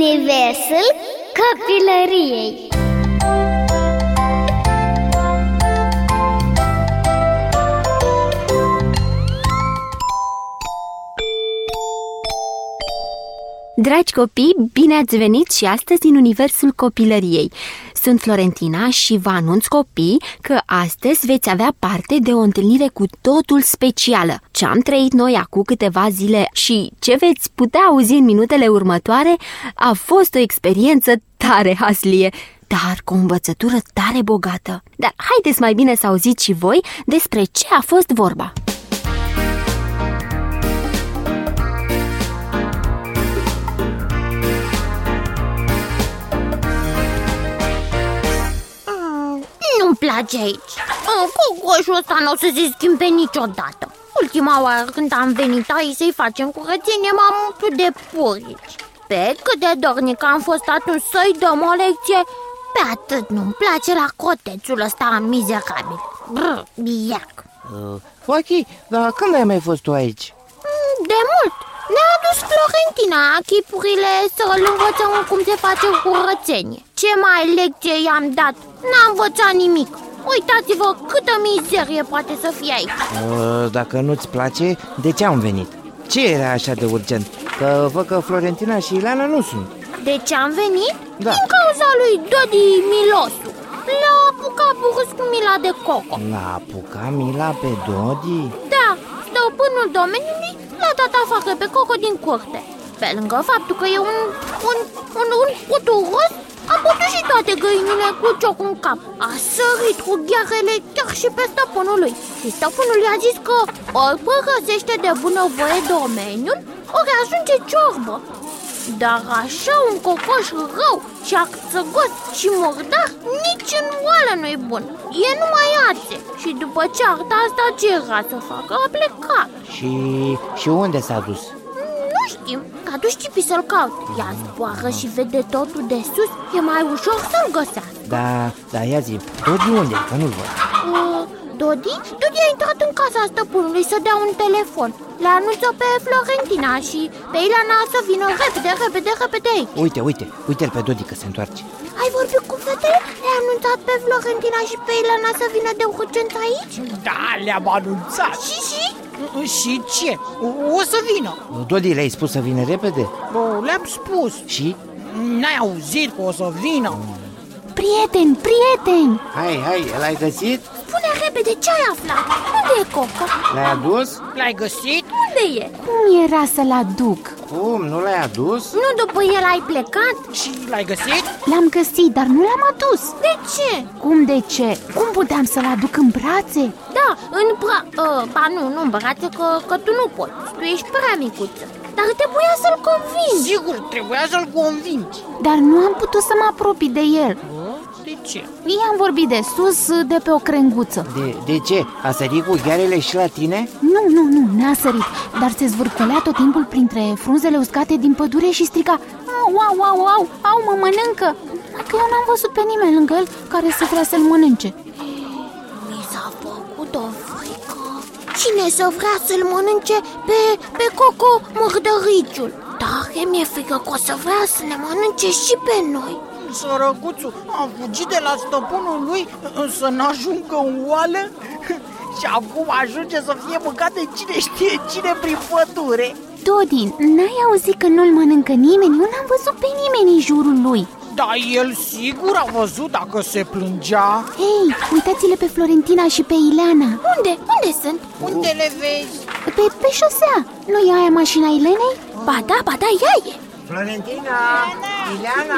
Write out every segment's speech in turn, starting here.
universul copilăriei. Dragi copii, bine ați venit și astăzi în universul copilăriei. Sunt Florentina și vă anunț, copii, că astăzi veți avea parte de o întâlnire cu totul specială. Ce am trăit noi acum câteva zile și ce veți putea auzi în minutele următoare a fost o experiență tare haslie, dar cu o învățătură tare bogată. Dar haideți mai bine să auziți și voi despre ce a fost vorba. Nu-mi place aici. Cocoșul ăsta nu o să se schimbe niciodată. Ultima oară când am venit aici să-i facem curățenie, m-am umplut de purici. Pe cât de dornic am fost atunci să-i dăm o lecție, pe atât nu-mi place la cotețul ăsta mizerabil. Brr, iac. Ochi, dar când ai mai fost tu aici? De mult. Ne-a adus Florentina chipurile să-l învățăm cum se face curățenie. Ce mai lecție i-am dat? N-a învățat nimic. Uitați-vă câtă mizerie poate să fie aici. Dacă nu-ți place, de ce am venit? Ce era așa de urgent? Că văd că Florentina și Ileana nu sunt. De ce am venit? Da. Din cauza lui Dodi Milosu. L-a apucat brusc Mila de Coco. L-a apucat Mila pe Dodi? Da, stăpânul domeniului l-a dat afară pe Coco din curte. Pe lângă faptul că e un puturos, a putut și toate găinile cu ciocul în cap. A sărit cu ghearele chiar și pe stăpânul lui. Și stăpânul i-a zis că ori părăsește de bunăvoie domeniul, ori ajunge ciorbă. Dar așa un cocoș rău și acțăgos și murdar nici în oală nu-i bun. E numai ațe. Și după cearta asta ce era să facă? A plecat. Și unde s-a dus? Nu știm, că aduci tipii să-l caut. Ea zboară și vede totul de sus, e mai ușor să-l găsească. Da, ia zi, Dodi unde? Că nu-l văd. Dodi a intrat în casa stăpânului să dea un telefon. Le anunță pe Florentina și pe Ileana să vină repede aici. Uite-l pe Dodi că se întoarce. Ai vorbit cu fetele? Le-ai anunțat pe Florentina și pe Ileana să vină de urgență aici? Da, le-am anunțat. Și ce? O să vină. Dodi, le-ai spus să vină repede? Le-am spus. Și? N-ai auzit că o să vină? Prieteni! Hai, l-ai găsit? Spune repede, ce ai aflat? Unde e Coco? L-ai adus? L-ai găsit? Unde e? Cum era să-l aduc? Cum, nu l-ai adus? Nu după el ai plecat? Și l-ai găsit? L-am găsit, dar nu l-am adus. De ce? Cum de ce? Cum puteam să-l aduc în brațe? Da, nu în brațe, că tu nu poți. Tu ești prea micuță. Dar trebuia să-l convingi. Sigur, trebuia să-l convingi. Dar nu am putut să mă apropii de el. De ce? I-am vorbit de sus, de pe o crenguță. De ce? A sărit cu ghearele și la tine? Nu, n-a sărit. Dar se zvârcolea tot timpul printre frunzele uscate din pădure și striga: au, mă mănâncă. Că eu n-am văzut pe nimeni lângă el care să vrea să-l mănânce. Mi s-a făcut o frică. Cine să vrea să-l mănânce pe Coco murdăriciul? Dar mi-e frică că o să vrea să ne mănânce și pe noi. Sărăcuțul a fugit de la stăpânul lui să n-ajungă în oală și acum ajunge să fie mâncat de cine știe cine prin pădure. Dodi, n-ai auzit că nu-l mănâncă nimeni? Eu n-am văzut pe nimeni în jurul lui. Dar el sigur a văzut dacă se plângea. Hei, uitați-le pe Florentina și pe Ileana. Unde sunt? Unde le vezi? Pe șosea. Nu e aia mașina Ilenei? Ba da, ea e. Florentina! Ileana!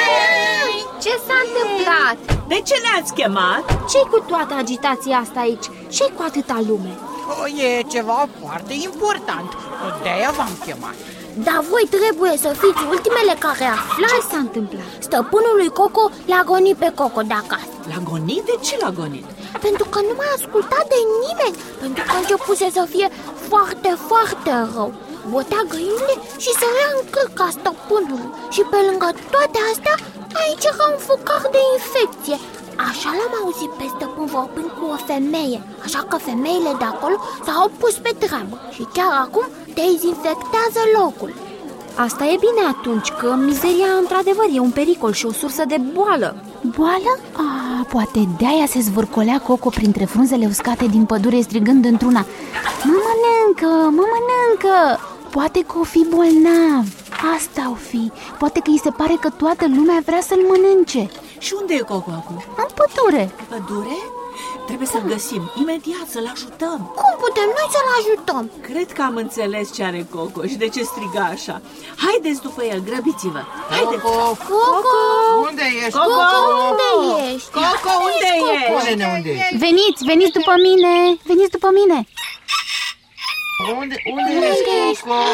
Ce s-a întâmplat? De ce ne-ați chemat? Ce-i cu toată agitația asta aici? Ce-i cu atâta lume? E ceva foarte important. De-aia v-am chemat. Dar voi trebuie să fiți ultimele care aflați. Ce s-a întâmplat? Stăpânul lui Coco l-a gonit pe Coco de acasă. L-a gonit? De ce l-a gonit? Pentru că nu m-a ascultat de nimeni. Pentru că începuse să fie foarte, foarte rău. Botea găinile și sărea în cârca stăpânului. Și pe lângă toate astea, aici era un focar de infecție. Așa l-am auzit pe stăpân vorbind cu o femeie. Așa că femeile de acolo s-au pus pe treabă și chiar acum dezinfectează locul. Asta e bine atunci, că mizeria într-adevăr e un pericol și o sursă de boală. Boală? Poate de-aia se zvârcolea Coco printre frunzele uscate din pădure, strigând într-una: mă mănâncă, mă mănâncă! Poate că o fi bolnav. Asta o fi. Poate că îi se pare că toată lumea vrea să-l mănânce. Și unde e Coco acum? În pădure. Pădure? Trebuie să-l găsim, imediat să-l ajutăm. Cum putem noi să-l ajutăm? Cred că am înțeles ce are Coco și de ce striga așa. Haideți după el, grăbiți-vă. Haideți. Coco! Unde ești? Coco, unde ești? Coco, unde ești? Unde ești? Veniți după mine. Veniți după mine. Unde ești, Coco?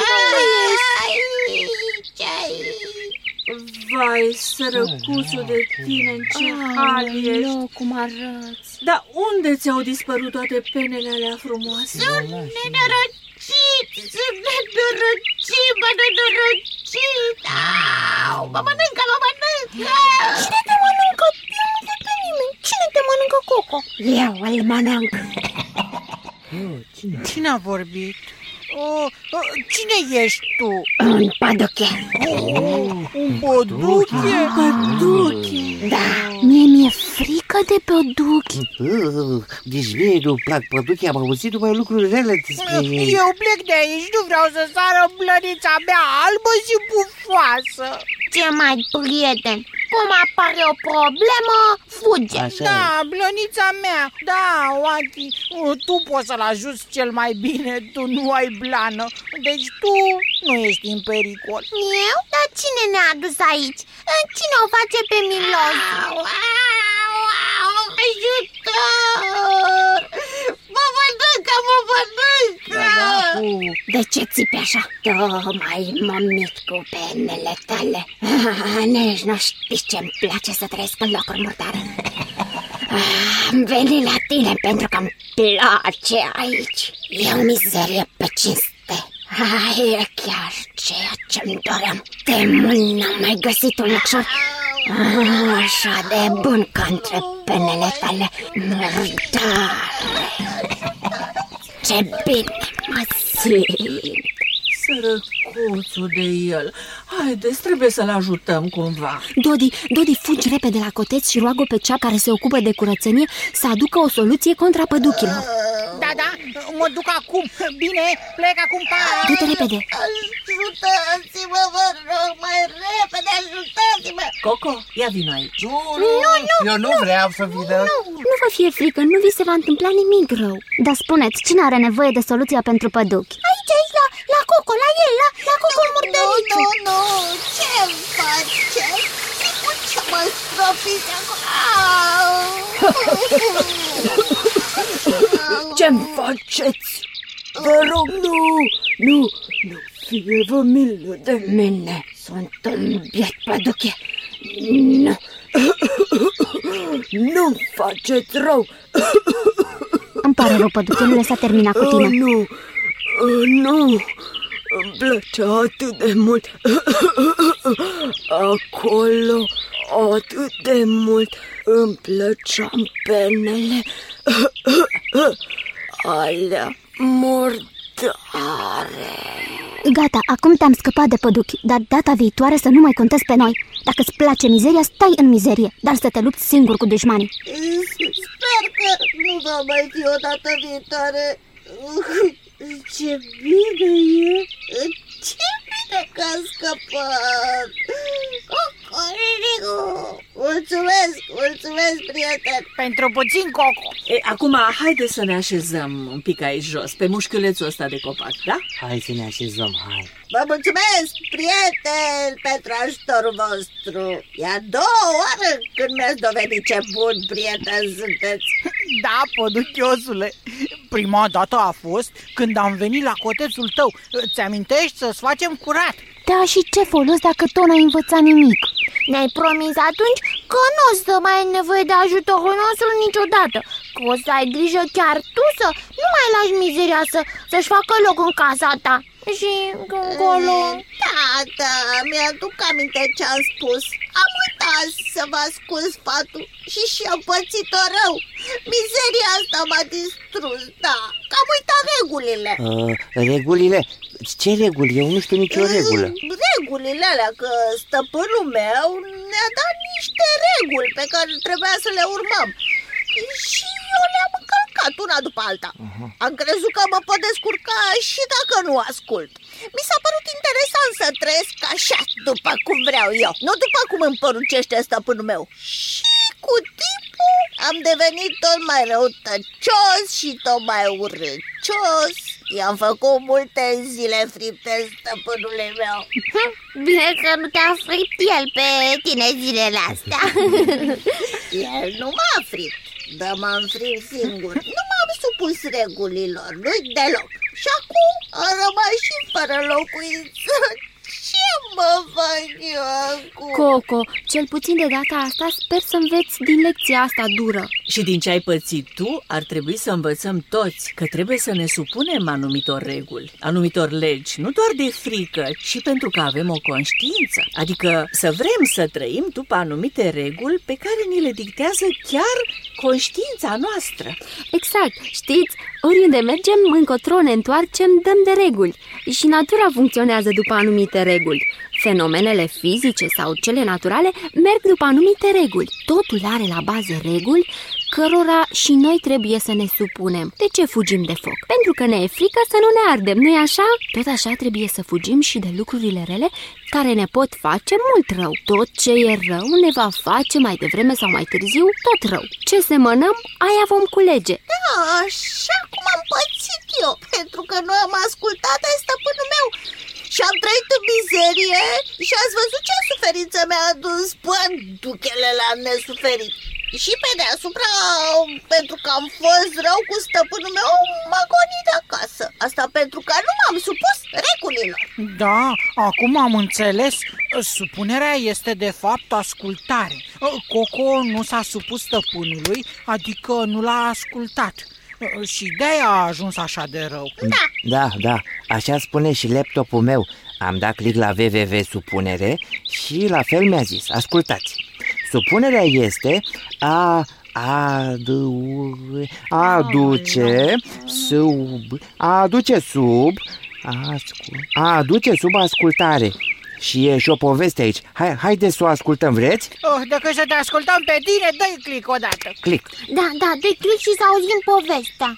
Vai, sărăcuțul de tine, în ce hal ești. Cum arăți? Dar unde ți-au dispărut toate penele alea frumoase? Sunt nenorocit, mă nenorocit. Au, mă mănâncă! Cine te mănâncă? Nu văd pe nimeni. Cine te mănâncă, Coco? Eu îl mănânc. Cine a vorbit? Cine ești tu? Un păduche. Un păduche? Da, mi-e frică de păduchi. Deci mie nu plac păduchi, am auzit numai lucruri rele despre ei. Eu plec de aici, nu vreau să sară blănița mea albă și pufoasă. Ce mai, prieten? Cum apare o problemă, fuge. Așa Da, e. blănița mea. Da, Oachi, tu poți să-l ajuți cel mai bine, tu nu ai blană. Deci tu nu ești în pericol. Eu? Dar cine ne-a adus aici? Cine o face pe milos? Ajutor! Mă mănâncă! De ce țipi așa? Tocmai m-am mit cu penele tale. Nici nu știi ce-mi place să trăiesc în locuri murdare. Am venit la tine pentru că îmi place aici. E o mizerie pe cinste. E chiar ceea ce-mi doream. De mult n-am mai găsit un locșor așa de bun ca între penele tale murdare. Ce bine mă simt. Sărăcuțul de el. Haideți, trebuie să-l ajutăm cumva. Dodi, fugi repede la coteț și roagă pe cea care se ocupă de curățenie să aducă o soluție contra păduchilor. Da, mă duc acum. Bine, plec acum, pa! Du-te repede. Ajutați-mă, vă rog, mai repede, ajutați-mă! Coco, ia vino aici. Eu nu vreau să vină. Nu vă fie frică, nu vi se va întâmpla nimic rău. Dar spuneți, cine are nevoie de soluția pentru păduchi? Aici, la Coco, la el, la Coco murdăriciu. Nu, ce-mi faceți? Cu ce mă stropiți acum? Ce-mi faceți? Vă rog, nu fie vă milă de mine. Sunt un biet păduche. Nu-mi faceți rău. Îmi pare rău, păduche, nu s-a terminat cu tine. Nu, îmi plăcea atât de mult. Acolo, atât de mult îmi plăceam penele alea murdare. Gata, acum te-am scăpat de păduchi, dar data viitoare să nu mai contezi pe noi. Dacă îți place mizeria, stai în mizerie, dar să te lupți singur cu dușmanii. Sper că nu va mai fi o dată viitoare. Ce bine e! Ce bine că am scăpat! Mulțumesc, prieten! Pentru puțin, Coco. Acum, haideți să ne așezăm un pic aici jos, pe mușchiulețul ăsta de copac, da? Hai să ne așezăm, hai. Vă mulțumesc, prieten, pentru ajutorul vostru. E a doua oară când mi-ați dovedit ce bun prieten sunteți. Da, păduchiosule. Prima dată a fost când am venit la cotețul tău. Ți-amintești să-ți facem curat? Da, și ce folos dacă tot n-ai învățat nimic? Ne-ai promis atunci că nu o să mai ai nevoie de ajutorul nostru niciodată. Că o să ai grijă chiar tu să nu mai lași mizeria să-și facă loc în casa ta. și încolo... Tată, mi-aduc aminte ce-am spus. Am uitat să vă ascult sfatul și am pățit-o rău. Mizeria asta m-a distrus, da. Că am uitat regulile. Regulile? Ce reguli? Eu nu știu nicio regulă. Regulile alea, că stăpânul meu ne-a dat niște reguli pe care trebuia să le urmăm. Și eu le-am încălcat una după alta. Am crezut că mă pot descurca și dacă nu ascult. Mi s-a părut interesant să trăiesc așa, după cum vreau eu, nu după cum îmi poruncește stăpânul meu. Și cu timpul am devenit tot mai răutăcios și tot mai urâcios. I-am făcut multe zile fripte stăpânului meu. Bine că nu te-a fript el pe tine zilele astea. El nu m-a fript, dar m-am fript singur. Nu m-am supus regulilor lui deloc. Și acum am rămas și fără locuință. Ce mă fac eu acum? Coco, cel puțin de data asta sper să înveți din lecția asta dură. Și din ce ai pățit tu, ar trebui să învățăm toți că trebuie să ne supunem anumitor reguli, anumitor legi, nu doar de frică, ci pentru că avem o conștiință. Adică să vrem să trăim după anumite reguli pe care ni le dictează chiar conștiința noastră. Exact, știți, oriunde mergem, încotro ne întoarcem, dăm de reguli. Și natura funcționează după anumite reguli. Fenomenele fizice sau cele naturale merg după anumite reguli. Totul are la bază reguli cărora și noi trebuie să ne supunem. De ce fugim de foc? Pentru că ne e frică să nu ne ardem, nu-i așa? Tot așa trebuie să fugim și de lucrurile rele care ne pot face mult rău. Tot ce e rău ne va face mai devreme sau mai târziu tot rău. Ce semănăm, aia vom culege. Da, așa cum am pățit eu, pentru că nu am ascultat de stăpânul meu și am trăit în mizerie și ați văzut ce suferință mi-a adus pânduchele la nesuferit. Și pe deasupra, pentru că am fost rău cu stăpânul meu, m-a gonit de acasă. Asta pentru că nu m-am supus regulilor. Da, acum am înțeles. Supunerea este de fapt ascultare. Coco nu s-a supus stăpânului, adică nu l-a ascultat. Și de-aia a ajuns așa de rău. Da, așa spune și laptopul meu. Am dat click la www.supunere și la fel mi-a zis, ascultați. Supunerea este a aduce sub ascultare. Și e și o poveste aici. Haideți să o ascultăm, vreți? Dacă să te ascultăm pe tine, dă-i click odată. Click. Da, dă-i click și să auzim povestea.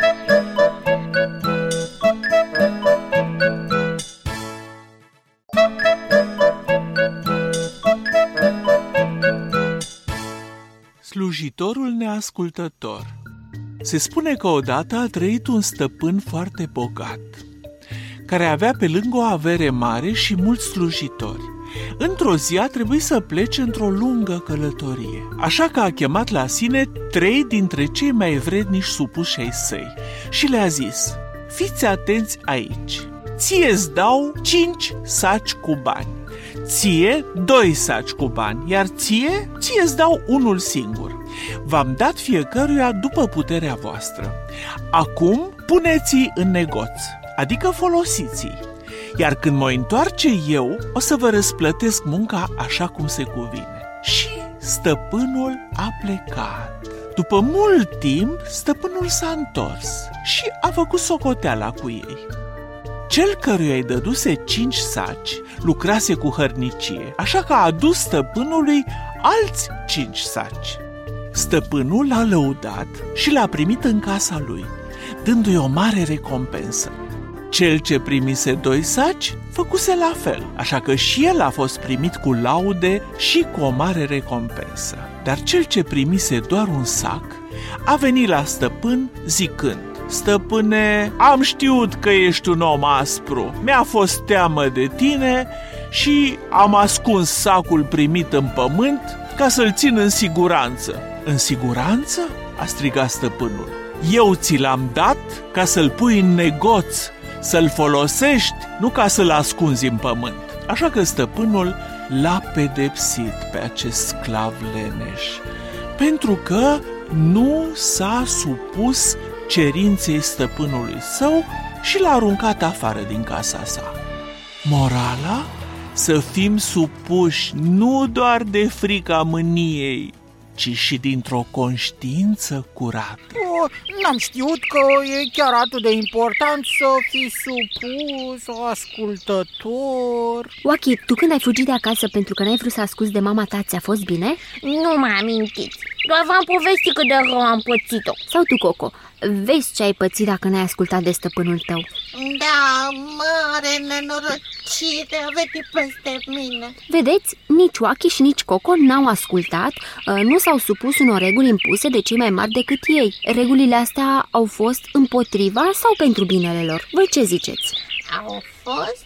Slujitorul neascultător. Se spune că odată a trăit un stăpân foarte bogat, care avea pe lângă o avere mare și mulți slujitori. Într-o zi a trebuit să plece într-o lungă călătorie, așa că a chemat la sine 3 dintre cei mai vrednici supuși ai săi și le-a zis: fiți atenți aici, ție-ți dau 5 saci cu bani, ție 2 saci cu bani, iar ție-ți dau unul singur. V-am dat fiecăruia după puterea voastră. Acum puneți-i în negoț, adică folosiți-i, iar când mă întoarce eu, o să vă răsplătesc munca așa cum se cuvine. Și stăpânul a plecat. După mult timp, stăpânul s-a întors și a făcut socoteala cu ei. Cel căruia îi dăduse 5 saci lucrase cu hărnicie, așa că a adus stăpânului alți 5 saci. Stăpânul l-a lăudat și l-a primit în casa lui, dându-i o mare recompensă. Cel ce primise 2 saci făcuse la fel, așa că și el a fost primit cu laude și cu o mare recompensă. Dar cel ce primise doar un sac a venit la stăpân zicând: stăpâne, am știut că ești un om aspru, mi-a fost teamă de tine și am ascuns sacul primit în pământ ca să-l țin în siguranță. În siguranță? A strigat stăpânul. Eu ți l-am dat ca să-l pui în negoț, să-l folosești, nu ca să-l ascunzi în pământ. Așa că stăpânul l-a pedepsit pe acest sclav leneș, pentru că nu s-a supus cerinței stăpânului său și l-a aruncat afară din casa sa. Morala? Să fim supuși nu doar de frica mâniei, ci și dintr-o conștiință curată. N-am știut că e chiar atât de important să fii supus, ascultător. Oachi, tu când ai fugit de acasă pentru că n-ai vrut să asculți de mama ta, ți-a fost bine? Nu mă amintiți, doar v-am povestit cât de rău am pățit-o. Sau tu, Coco, vezi ce ai pățit dacă n-ai ascultat de stăpânul tău? Da, mare nenorocire a venit peste mine. Vedeți, nici Oachi și nici Coco n-au ascultat, nu s-au supus unor reguli impuse de cei mai mari decât ei. Regulile astea au fost împotriva sau pentru binele lor? Voi ce ziceți? Au fost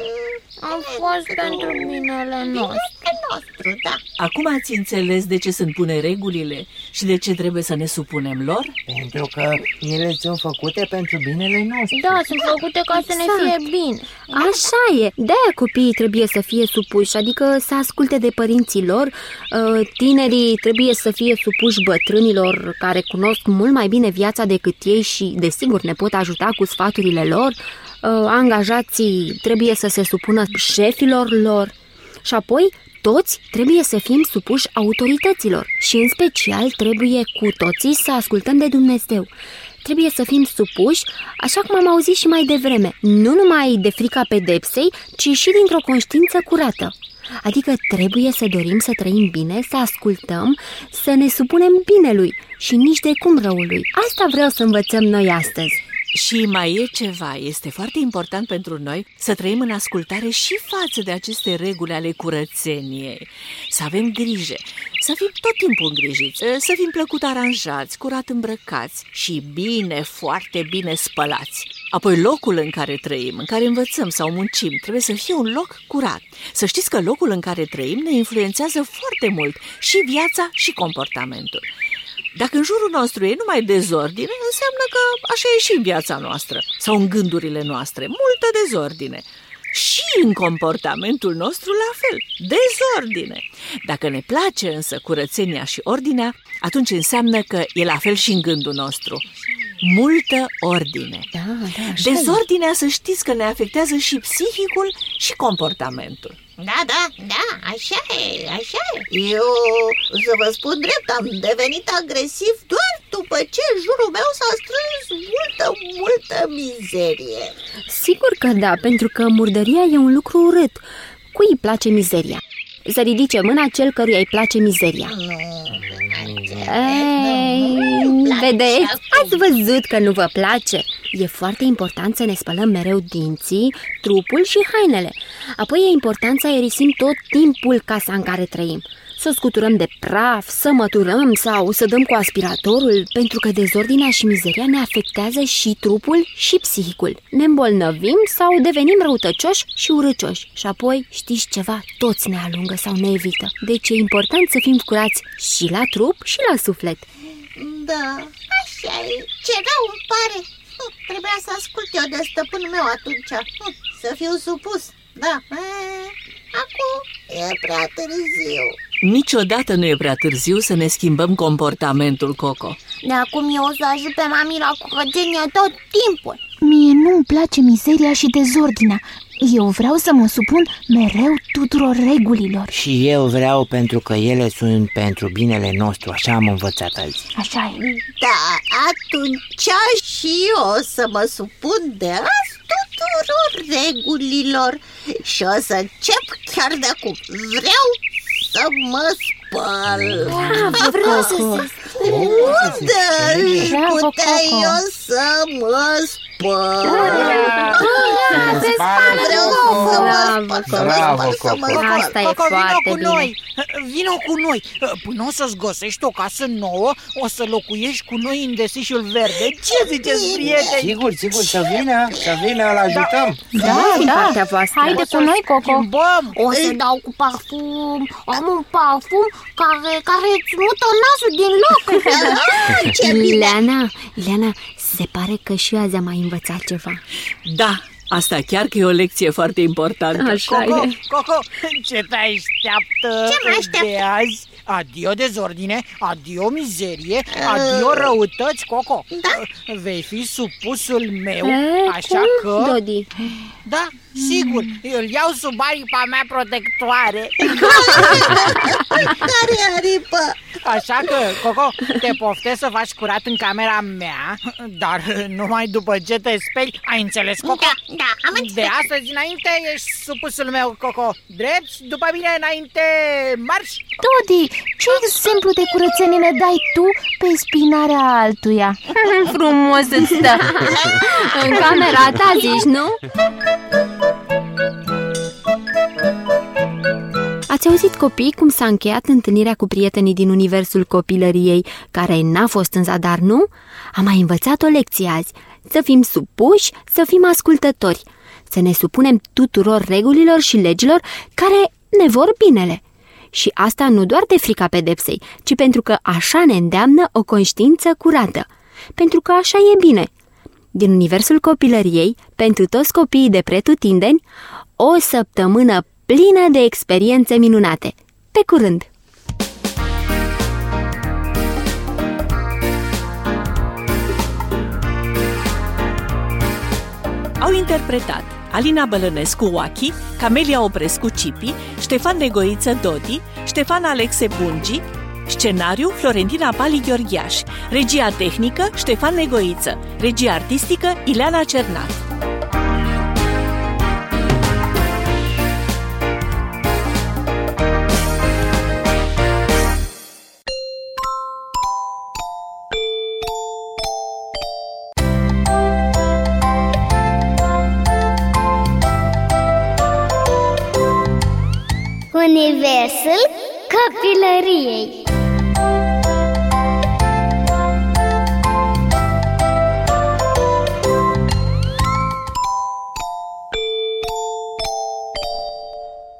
pentru binele nostru, da. Acum ați înțeles de ce se pune regulile și de ce trebuie să ne supunem lor? Pentru că ele sunt făcute pentru binele nostru. Da, sunt făcute ca să ne fie bine. Așa e, de-aia copiii trebuie să fie supuși, adică să asculte de părinții lor. Tinerii trebuie să fie supuși bătrânilor care cunosc mult mai bine viața decât ei și, desigur, ne pot ajuta cu sfaturile lor. Angajații trebuie să se supună șefilor lor și apoi toți trebuie să fim supuși autorităților și în special trebuie cu toții să ascultăm de Dumnezeu. Trebuie să fim supuși, așa cum am auzit și mai devreme, nu numai de frica pedepsei, ci și dintr-o conștiință curată. Adică trebuie să dorim să trăim bine, să ascultăm, să ne supunem binelui și nici de cum răului. Asta vreau să învățăm noi astăzi. Și mai e ceva, este foarte important pentru noi să trăim în ascultare și față de aceste reguli ale curățeniei. Să avem grijă, să fim tot timpul îngrijiți, să fim plăcut aranjați, curat îmbrăcați și bine, foarte bine spălați. Apoi locul în care trăim, în care învățăm sau muncim, trebuie să fie un loc curat. Să știți că locul în care trăim ne influențează foarte mult și viața și comportamentul. Dacă în jurul nostru e numai dezordine, înseamnă că așa e și în viața noastră sau în gândurile noastre, multă dezordine. Și în comportamentul nostru la fel, dezordine. Dacă ne place însă curățenia și ordinea, atunci înseamnă că e la fel și în gândul nostru. Multă ordine. Dezordinea, să știți că ne afectează și psihicul și comportamentul. Da, așa e. Eu, să vă spun drept, am devenit agresiv doar după ce în jurul meu s-a strâns multă mizerie. Sigur că da, pentru că murdăria e un lucru urât. Cui îi place mizeria? Să ridice mâna cel căruia îi place mizeria. Vedeți? Ați văzut că nu vă place? E foarte important să ne spălăm mereu dinții, trupul și hainele. Apoi e important să aerisim tot timpul casa în care trăim. Să o scuturăm de praf, să măturăm sau să dăm cu aspiratorul, pentru că dezordinea și mizeria ne afectează și trupul și psihicul. Ne îmbolnăvim sau devenim răutăcioși și urâcioși. Și apoi, știți ceva, toți ne alungă sau ne evită. Deci e important să fim curați și la trup și la suflet. Da, așa e. Ce rău îmi pare. Trebuia să ascult eu de stăpânul meu atunci. Să fiu supus. Da. Acum e prea târziu. Niciodată nu e prea târziu să ne schimbăm comportamentul, Coco. De acum eu o să ajut pe mami la curățenie tot timpul. Mie nu-mi place mizeria și dezordinea. Eu vreau să mă supun mereu tuturor regulilor. Și eu vreau, pentru că ele sunt pentru binele nostru, așa am învățat azi. Așa e. Da, atunci și eu o să mă supun de azi tuturor regulilor și o să încep chiar de acum. Vreau să mă spăl. Vreau să se Unde putea eu să mă spăl? Asta e foarte bine. Vino cu noi. Până o să-ți găsești o casă nouă, o să locuiești cu noi în desișul verde. Ce ziceți, prieteni? Sigur, să vină, îl ajutăm. Partea voastră. Haide cu noi, Coco. O să dau cu parfum. Am un parfum care îți mută nasul din loc. Ileana, se pare că și azi am mai învățat ceva. Da, Asta chiar că e o lecție foarte importantă. Așa Coco, e. Coco, ce te așteaptă Ce mă așteaptă? de azi? Adio dezordine, adio mizerie, adio răutăți, Coco. Vei fi supusul meu, așa că... Dodi? Da, sigur, îl iau sub aripa mea protectoare. Care aripă? Așa că, Coco, te poftesc să faci curat în camera mea, dar numai după ce te speli. Ai înțeles, Coco? Da, am înțeles. De astăzi înainte ești supusul meu, Coco. Drept, după mine înainte, marș! Dodi, ce exemplu de curățenie ne dai tu pe spinarea altuia? Frumos îți stă. În camera ta zici, nu? Ați auzit, copii, cum s-a încheiat întâlnirea cu prietenii din universul copilăriei, care n-a fost în zadar, nu? Am mai învățat o lecție azi. Să fim supuși, să fim ascultători, să ne supunem tuturor regulilor și legilor care ne vor binele. Și asta nu doar de frica pedepsei, ci pentru că așa ne îndeamnă o conștiință curată. Pentru că așa e bine. Din universul copilăriei, pentru toți copiii de pretutindeni, o săptămână plină de experiențe minunate. Pe curând! Au interpretat Alina Bălănescu Oachi, Camelia Oprescu Cipi, Ștefan Negoiță Dodi, Ștefan Alexe Bungi, scenariu Florentina Pali Gheorghiaș, regia tehnică Ștefan Negoiță, regia artistică Ileana Cernat. Universul copilăriei.